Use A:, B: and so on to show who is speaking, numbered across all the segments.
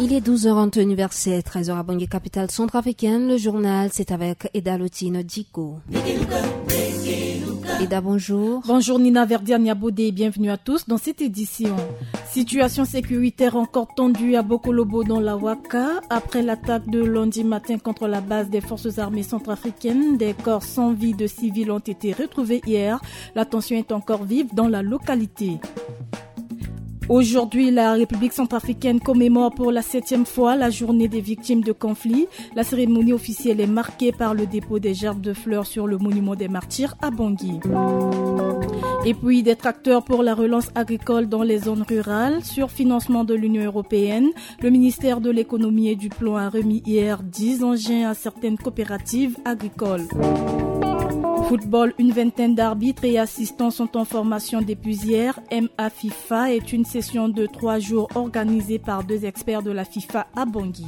A: Il est 12h en tenue versée, 13h à Bangui, capitale centrafricaine. Le journal, c'est avec Eda Lotine Diko. Eda, bonjour.
B: Bonjour Nina Verdia-Niabodé et bienvenue à tous dans cette édition. Situation sécuritaire encore tendue à Bokolobo dans la Ouaka. Après l'attaque de lundi matin contre la base des forces armées centrafricaines, des corps sans vie de civils ont été retrouvés hier. La tension est encore vive dans la localité. Aujourd'hui, la République centrafricaine commémore pour la 7e fois la journée des victimes de conflits. La cérémonie officielle est marquée par le dépôt des gerbes de fleurs sur le monument des martyrs à Bangui. Et puis des tracteurs pour la relance agricole dans les zones rurales. Sur financement de l'Union européenne, le ministère de l'économie et du plan a remis hier 10 engins à certaines coopératives agricoles. Football, une vingtaine d'arbitres et assistants sont en formation depuis hier. MA FIFA est une session de 3 jours organisée par 2 experts de la FIFA à Bangui.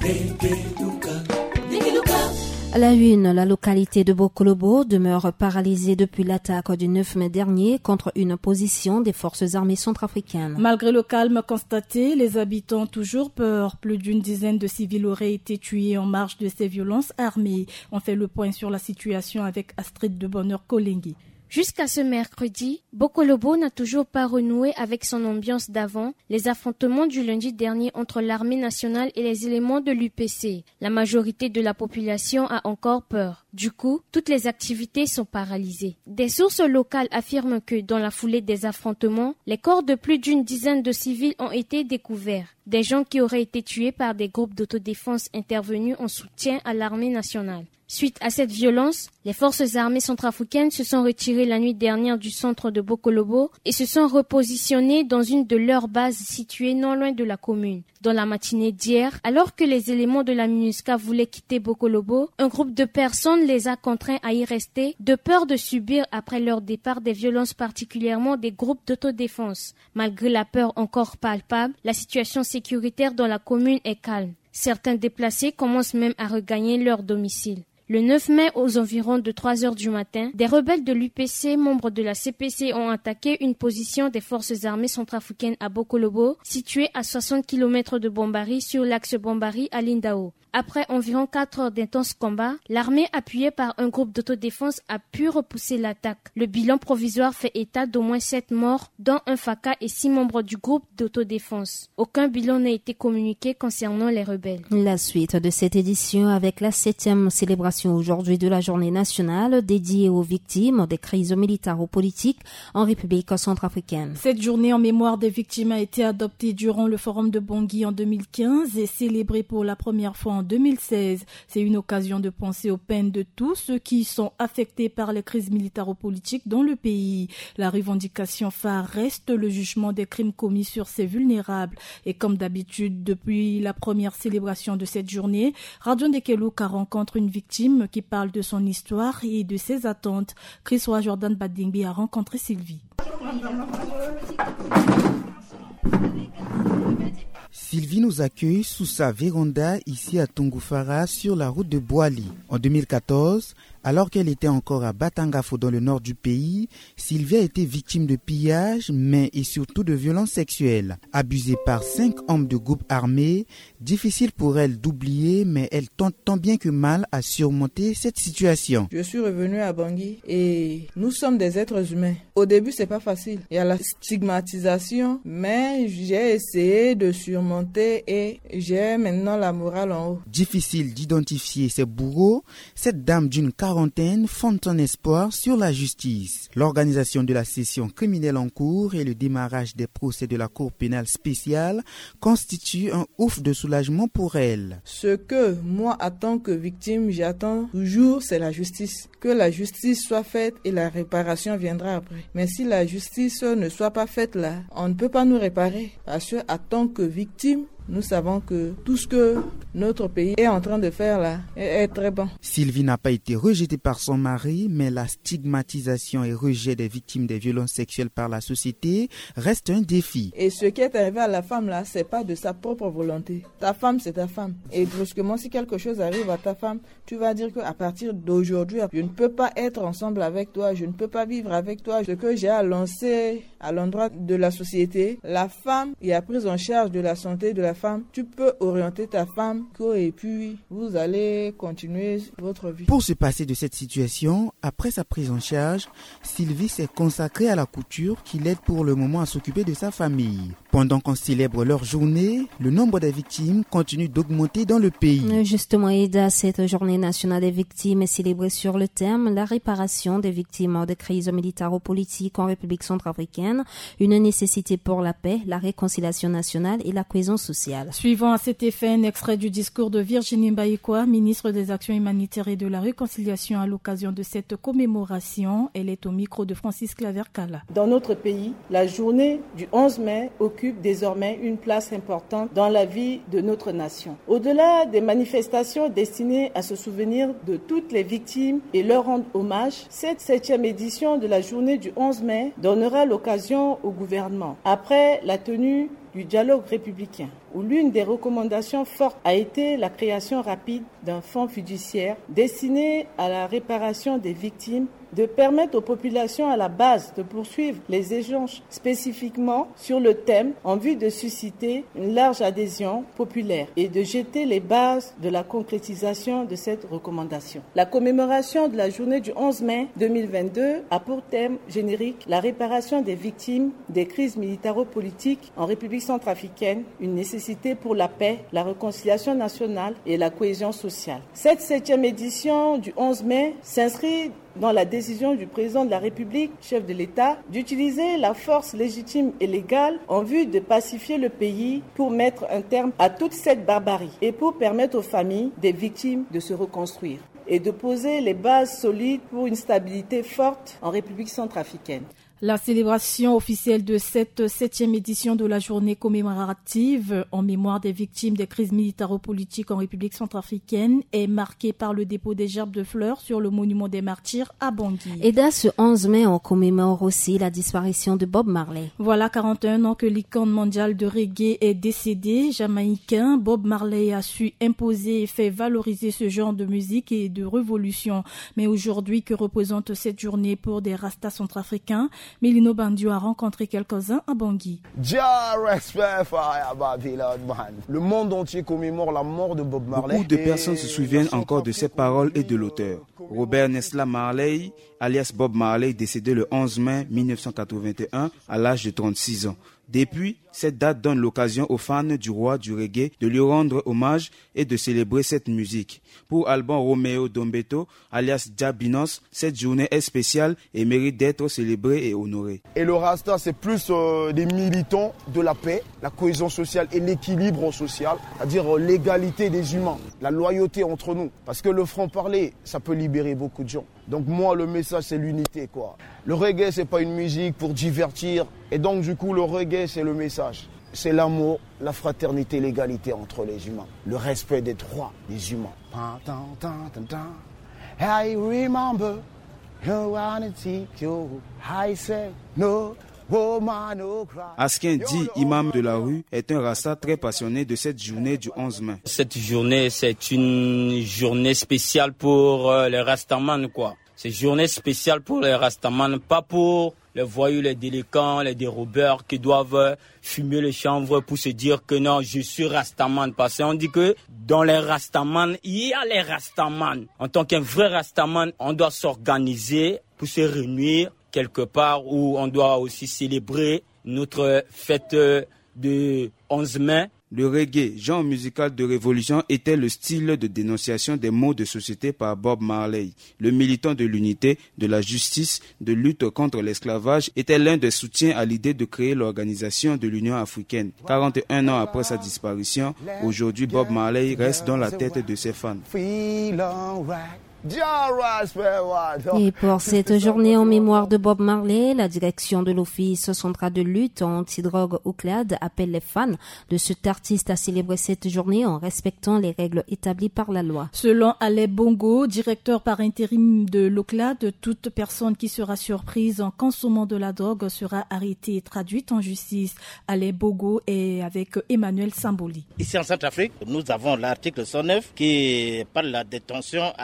A: À la une, la localité de Bokolobo demeure paralysée depuis l'attaque du 9 mai dernier contre une position des forces armées centrafricaines.
B: Malgré le calme constaté, les habitants ont toujours peur. Plus d'une dizaine de civils auraient été tués en marge de ces violences armées. On fait le point sur la situation avec Astrid de Bonheur-Kolengui.
C: Jusqu'à ce mercredi, Bokolobo n'a toujours pas renoué avec son ambiance d'avant, les affrontements du lundi dernier entre l'armée nationale et les éléments de l'UPC. La majorité de la population a encore peur. Du coup, toutes les activités sont paralysées. Des sources locales affirment que, dans la foulée des affrontements, les corps de plus d'une dizaine de civils ont été découverts. Des gens qui auraient été tués par des groupes d'autodéfense intervenus en soutien à l'armée nationale. Suite à cette violence, les forces armées centrafricaines se sont retirées la nuit dernière du centre de Bokolobo et se sont repositionnées dans une de leurs bases situées non loin de la commune. Dans la matinée d'hier, alors que les éléments de la MINUSCA voulaient quitter Bokolobo, un groupe de personnes les a contraints à y rester de peur de subir après leur départ des violences, particulièrement des groupes d'autodéfense. Malgré la peur encore palpable, la situation sécuritaire dans la commune est calme. Certains déplacés commencent même à regagner leur domicile. Le 9 mai, aux environs de 3 heures du matin, des rebelles de l'UPC, membres de la CPC, ont attaqué une position des forces armées centrafricaines à Bokolobo, située à 60 km de Bombari sur l'axe Bombari à Lindao. Après environ 4 heures d'intenses combats, l'armée appuyée par un groupe d'autodéfense a pu repousser l'attaque. Le bilan provisoire fait état d'au moins 7 morts, dont un FACA et 6 membres du groupe d'autodéfense. Aucun bilan n'a été communiqué concernant les rebelles.
A: La suite de cette édition avec la 7e célébration aujourd'hui de la journée nationale dédiée aux victimes des crises militaro-politiques en République centrafricaine.
B: Cette journée en mémoire des victimes a été adoptée durant le forum de Bangui en 2015 et célébrée pour la première fois en 2016. C'est une occasion de penser aux peines de tous ceux qui sont affectés par les crises militaro-politiques dans le pays. La revendication phare reste le jugement des crimes commis sur ces vulnérables. Et comme d'habitude, depuis la première célébration de cette journée, Radio Ndekelouka rencontre une victime qui parle de son histoire et de ses attentes. Chris Roy Jordan Badingbi a rencontré Sylvie.
D: Sylvie nous accueille sous sa véranda ici à Tungoufara sur la route de Boali. En 2014, alors qu'elle était encore à Batangafo dans le nord du pays, Sylvie a été victime de pillages, mais et surtout de violences sexuelles. Abusée par 5 hommes de groupes armés, difficile pour elle d'oublier, mais elle tente tant bien que mal à surmonter cette situation.
E: Je suis revenue à Bangui et nous sommes des êtres humains. Au début, c'est pas facile. Il y a la stigmatisation, mais j'ai essayé de surmonter et j'ai maintenant la morale en haut.
D: Difficile d'identifier ses bourreaux, cette dame d'une quarantaine fonde son espoir sur la justice. L'organisation de la session criminelle en cours et le démarrage des procès de la Cour pénale spéciale constituent un ouf de soulagement pour elle.
E: Ce que moi, en tant que victime, j'attends toujours, c'est la justice. Que la justice soit faite et la réparation viendra après. Mais si la justice ne soit pas faite là, on ne peut pas nous réparer. Parce que, en tant que victime, nous savons que tout ce que notre pays est en train de faire là est très bon.
D: Sylvie n'a pas été rejetée par son mari, mais la stigmatisation et rejet des victimes des violences sexuelles par la société reste un défi.
E: Et ce qui est arrivé à la femme là, c'est pas de sa propre volonté. Ta femme, c'est ta femme. Et brusquement, si quelque chose arrive à ta femme, tu vas dire qu'à partir d'aujourd'hui, je ne peux pas être ensemble avec toi, je ne peux pas vivre avec toi. Ce que j'ai à lancer à l'endroit de la société, la femme est prise en charge de la santé de la femme, tu peux orienter ta femme et puis vous allez continuer votre vie.
D: Pour se passer de cette situation, après sa prise en charge, Sylvie s'est consacrée à la couture qui l'aide pour le moment à s'occuper de sa famille. Pendant qu'on célèbre leur journée, le nombre des victimes continue d'augmenter dans le pays.
A: Justement, Ida, cette journée nationale des victimes est célébrée sur le thème « La réparation des victimes de crises militaro-politiques en République centrafricaine, une nécessité pour la paix, la réconciliation nationale et la cohésion sociale ».
B: Suivant à cet effet un extrait du discours de Virginie Mbaïkwa, ministre des Actions humanitaires et de la Réconciliation à l'occasion de cette commémoration. Elle est au micro de Francis Claver-Cala.
F: Dans notre pays, la journée du 11 mai occupe désormais une place importante dans la vie de notre nation. Au-delà des manifestations destinées à se souvenir de toutes les victimes et leur rendre hommage, cette 7e édition de la journée du 11 mai donnera l'occasion au gouvernement, après la tenue du dialogue républicain, où l'une des recommandations fortes a été la création rapide d'un fonds fiduciaire destiné à la réparation des victimes, de permettre aux populations à la base de poursuivre les échanges spécifiquement sur le thème en vue de susciter une large adhésion populaire et de jeter les bases de la concrétisation de cette recommandation. La commémoration de la journée du 11 mai 2022 a pour thème générique la réparation des victimes des crises militaro-politiques en République centrafricaine, une nécessité pour la paix, la réconciliation nationale et la cohésion sociale. Cette 7e édition du 11 mai s'inscrit dans la décision du président de la République, chef de l'État, d'utiliser la force légitime et légale en vue de pacifier le pays pour mettre un terme à toute cette barbarie et pour permettre aux familles des victimes de se reconstruire et de poser les bases solides pour une stabilité forte en République centrafricaine.
B: La célébration officielle de cette 7e édition de la journée commémorative en mémoire des victimes des crises militaro-politiques en République centrafricaine est marquée par le dépôt des gerbes de fleurs sur le monument des martyrs à Bangui.
A: Et dès ce 11 mai, on commémore aussi la disparition de Bob Marley.
B: Voilà 41 ans que l'icône mondiale de reggae est décédé. Jamaïcain, Bob Marley a su imposer et fait valoriser ce genre de musique et de révolution. Mais aujourd'hui, que représente cette journée pour des Rastas centrafricains? Mélino Bandio a rencontré quelques-uns à Bangui.
G: Le monde entier commémore la mort de Bob Marley.
H: Beaucoup de personnes se souviennent encore de ces paroles et de l'auteur. Robert Nesta Marley, alias Bob Marley, décédé le 11 mai 1981 à l'âge de 36 ans. Depuis, cette date donne l'occasion aux fans du roi du reggae de lui rendre hommage et de célébrer cette musique. Pour Alban Romeo Dombeto, alias Jabinos, cette journée est spéciale et mérite d'être célébrée et honorée.
G: Et le Rasta, c'est plus des militants de la paix, la cohésion sociale et l'équilibre social, c'est-à-dire l'égalité des humains, la loyauté entre nous. Parce que le franc-parler, ça peut libérer beaucoup de gens. Donc moi, le message, c'est l'unité, quoi. Le reggae, c'est pas une musique pour divertir. Et donc, du coup, le reggae, c'est le message. C'est l'amour, la fraternité, l'égalité entre les humains. Le respect des droits des humains. I remember I said no.
H: Askin Di, imam de la rue, est un rasta très passionné de cette journée du 11 mai.
I: Cette journée, c'est une journée spéciale pour les rastamans, quoi. C'est une journée spéciale pour les rastamans, pas pour les voyous, les délinquants, les dérobeurs qui doivent fumer le chanvre pour se dire que non, je suis rastaman. Parce qu'on dit que dans les rastamans, il y a les rastamans. En tant qu'un vrai rastaman, on doit s'organiser pour se réunir quelque part où on doit aussi célébrer notre fête de 11 mai.
H: Le reggae, genre musical de révolution, était le style de dénonciation des maux de société par Bob Marley. Le militant de l'unité, de la justice, de lutte contre l'esclavage, était l'un des soutiens à l'idée de créer l'organisation de l'Union africaine. 41 ans après sa disparition, aujourd'hui Bob Marley reste dans la tête de ses fans.
A: Et pour cette journée en mémoire de Bob Marley, la direction de l'Office central de lutte anti-drogue OCLAD appelle les fans de cet artiste à célébrer cette journée en respectant les règles établies par la loi.
B: Selon Alain Bongo, directeur par intérim de l'OCLAD, toute personne qui sera surprise en consommant de la drogue sera arrêtée et traduite en justice. Alain Bongo est avec Emmanuel Samboli.
J: Ici en Centrafrique, nous avons l'article 109 qui parle de la détention, achat et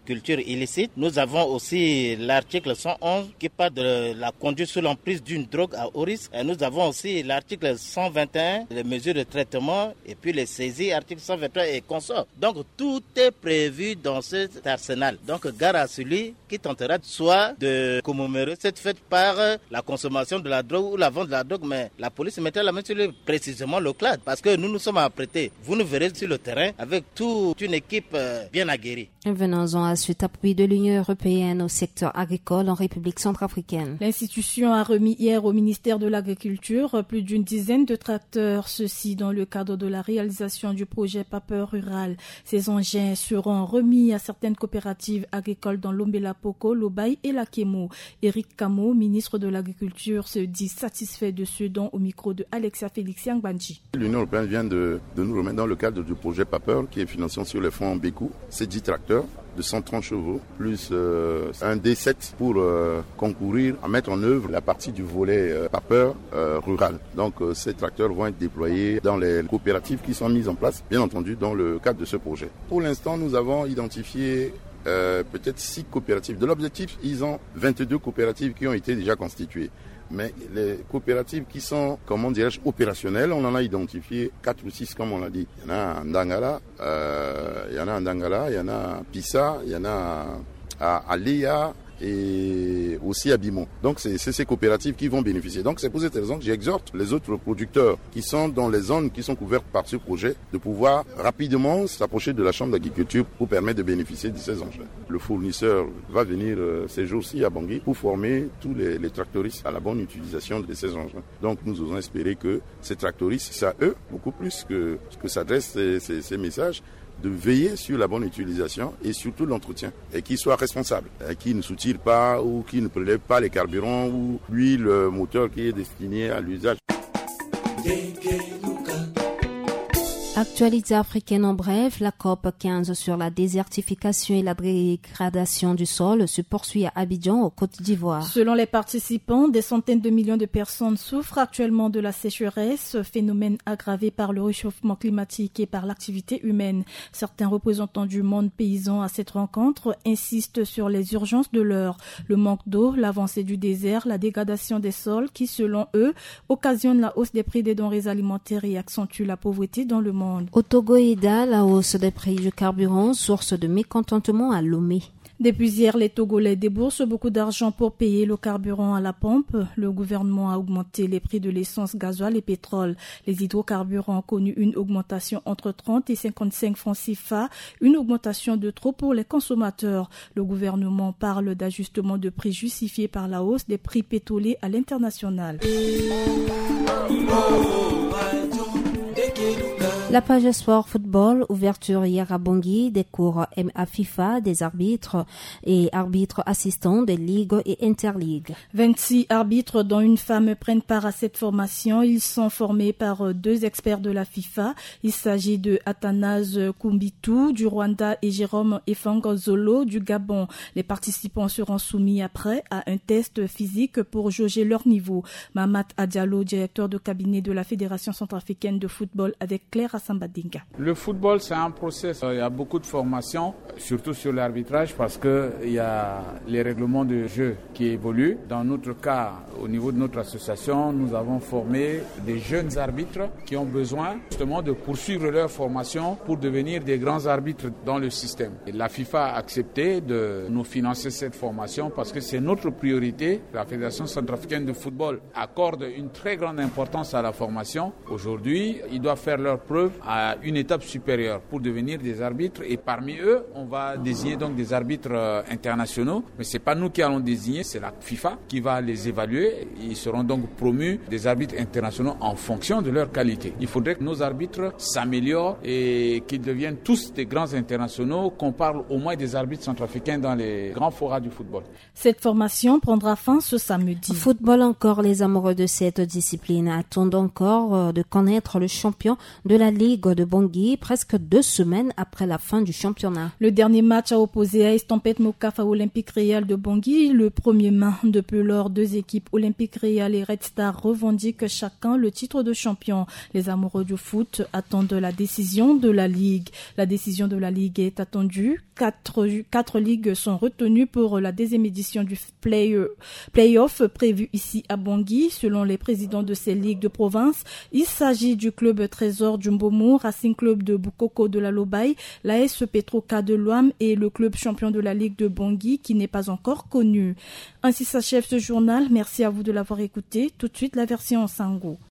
J: culture illicite. Nous avons aussi l'article 111 qui parle de la conduite sous l'emprise d'une drogue à haut risque. Et nous avons aussi l'article 121, les mesures de traitement et puis les saisies, article 121 et consorts. Donc tout est prévu dans cet arsenal. Donc gare à celui qui tentera soit de commémorer cette fête par la consommation de la drogue ou la vente de la drogue, mais la police mettra la main sur lui, précisément le CLAD, parce que nous nous sommes apprêtés. Vous nous verrez sur le terrain avec toute une équipe bien aguerrie.
A: Venons-en à cet appui de l'Union européenne au secteur agricole en République centrafricaine.
B: L'institution a remis hier au ministère de l'Agriculture plus d'une dizaine de tracteurs, ceci dans le cadre de la réalisation du projet Paper Rural. Ces engins seront remis à certaines coopératives agricoles dans l'Ombela-Poko, l'Obaï et la Kemo. Éric Camo, ministre de l'Agriculture, se dit satisfait de ce don au micro de Alexia Félix Yangbanji.
K: L'Union européenne vient de nous remettre dans le cadre du projet Paper qui est financé sur les fonds Bécou. C'est 10 tracteurs de 130 chevaux, plus un D7 pour concourir à mettre en œuvre la partie du volet Paper rural. Donc ces tracteurs vont être déployés dans les coopératives qui sont mises en place, bien entendu, dans le cadre de ce projet. Pour l'instant, nous avons identifié peut-être 6 coopératives. De l'objectif, ils ont 22 coopératives qui ont été déjà constituées. Mais les coopératives qui sont, comment dirais-je, opérationnelles, on en a identifié 4 ou 6, comme on l'a dit. Il y en a à Ndangala, il y en a à Pissa, il y en a à Léa et aussi à Bimon. Donc c'est ces coopératives qui vont bénéficier. Donc c'est pour cette raison que j'exhorte les autres producteurs qui sont dans les zones qui sont couvertes par ce projet de pouvoir rapidement s'approcher de la Chambre d'agriculture pour permettre de bénéficier de ces engins. Le fournisseur va venir ces jours-ci à Bangui pour former tous les tractoristes à la bonne utilisation de ces engins. Donc nous osons espérer que ces tractoristes, c'est à eux, beaucoup plus que s'adressent ces messages, de veiller sur la bonne utilisation et surtout l'entretien, et qu'ils soient responsables, qui ne soutirent pas ou qui ne prélèvent pas les carburants ou l'huile moteur qui est destiné à l'usage.
A: Actualité africaine en bref, la COP 15 sur la désertification et la dégradation du sol se poursuit à Abidjan, au Côte d'Ivoire.
B: Selon les participants, des centaines de millions de personnes souffrent actuellement de la sécheresse, phénomène aggravé par le réchauffement climatique et par l'activité humaine. Certains représentants du monde paysan à cette rencontre insistent sur les urgences de l'heure. Le manque d'eau, l'avancée du désert, la dégradation des sols qui, selon eux, occasionnent la hausse des prix des denrées alimentaires et accentuent la pauvreté dans le monde.
A: Au Togo et la hausse des prix du carburant, source de mécontentement à Lomé.
B: Depuis hier, les Togolais déboursent beaucoup d'argent pour payer le carburant à la pompe. Le gouvernement a augmenté les prix de l'essence, gasoil et pétrole. Les hydrocarbures ont connu une augmentation entre 30 et 55 francs CFA, une augmentation de trop pour les consommateurs. Le gouvernement parle d'ajustement de prix justifié par la hausse des prix pétroliers à l'international.
A: La page Sport Football, ouverture hier à Bangui, des cours MA FIFA, des arbitres et arbitres assistants des ligues et interligues.
B: 26 arbitres dont une femme prennent part à cette formation. Ils sont formés par 2 experts de la FIFA. Il s'agit de Athanase Kumbitu du Rwanda et Jérôme Efangozolo du Gabon. Les participants seront soumis après à un test physique pour jauger leur niveau. Mamat Adialo, directeur de cabinet de la Fédération centrafricaine de football, avec Claire Assambadinga.
L: Le football, c'est un process. Il y a beaucoup de formations, surtout sur l'arbitrage, parce qu'il y a les règlements de jeu qui évoluent. Dans notre cas, au niveau de notre association, nous avons formé des jeunes arbitres qui ont besoin justement de poursuivre leur formation pour devenir des grands arbitres dans le système. Et la FIFA a accepté de nous financer cette formation parce que c'est notre priorité. La Fédération centrafricaine de football accorde une très grande importance à la formation. Aujourd'hui, ils doivent faire leur preuve à une étape supérieure pour devenir des arbitres, et parmi eux, on va désigner donc des arbitres internationaux, mais c'est pas nous qui allons désigner, c'est la FIFA qui va les évaluer. Ils seront donc promus des arbitres internationaux en fonction de leur qualité. Il faudrait que nos arbitres s'améliorent et qu'ils deviennent tous des grands internationaux, qu'on parle au moins des arbitres centrafricains dans les grands forats du football.
B: Cette formation prendra fin ce samedi.
A: Football encore, les amoureux de cette discipline attendent encore de connaître le champion de la Ligue de Bangui presque 2 semaines après la fin du championnat.
B: Le dernier match a opposé à Estampette Mokafa Olympique Réal de Bangui. Le 1er mai depuis lors, 2 équipes Olympique Réal et Red Star revendiquent chacun le titre de champion. Les amoureux du foot attendent la décision de la Ligue. La décision de la Ligue est attendue. 4 ligues sont retenues pour la 2e édition du play-off prévu ici à Bangui. Selon les présidents de ces ligues de province, il s'agit du club Trésor du Mbomu, Racing Club de Bukoko de la Lobaye, l'AS Petroka de Loam et le club champion de la Ligue de Bangui qui n'est pas encore connu. Ainsi s'achève ce journal. Merci à vous de l'avoir écouté. Tout de suite, la version en sango.